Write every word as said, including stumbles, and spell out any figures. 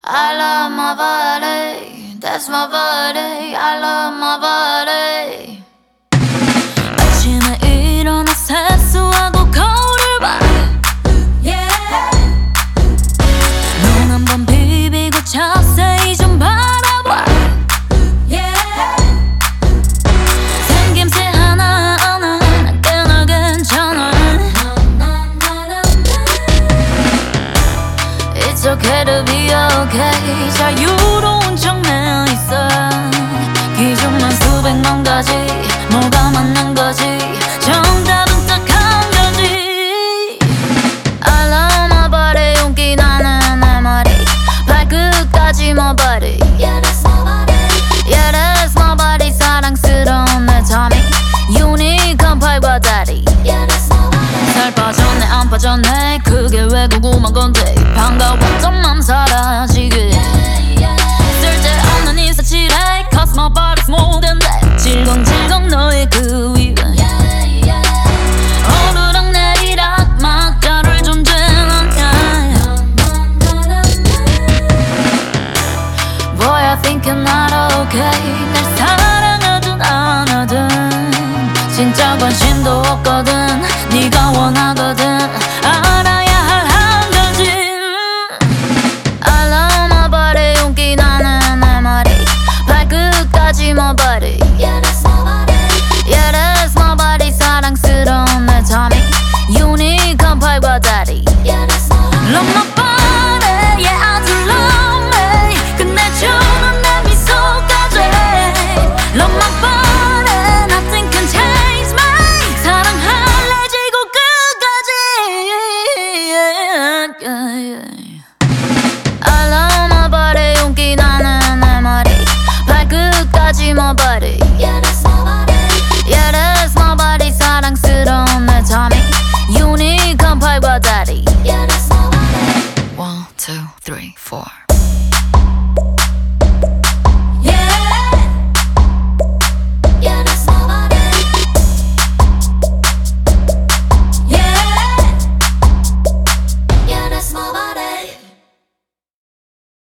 I love my body, that's my body. I love my body. 아침에 일어나 세수하고 거울을 봐. Yeah. 눈 한번 비비고 자세히 좀 바라봐. Yeah. 생김새 하나하나 난 꽤나 괜찮아. It's okay to be okay. 자유로운 척내 있어. 기준만 수백만 가지. 뭐가 맞는 거지? 정답은 딱 한 가지. I love my body. 용기 나는 내 머리 발끝까지 my body. Yeah, that's my body. Yeah, that's my body. 사랑스러운 내 tummy. 유니크한 팔과 다리. Yeah, that's my body. 살 빠졌네 안 빠졌네 그게 왜 궁금한 건데 반가웠던 맘 사라지게. 쓸데없는 인사치레 Cause my body's more than that. 질겅질겅 너의 그 위에 오르락 내리락 막다를 존재는 Boy I think you're not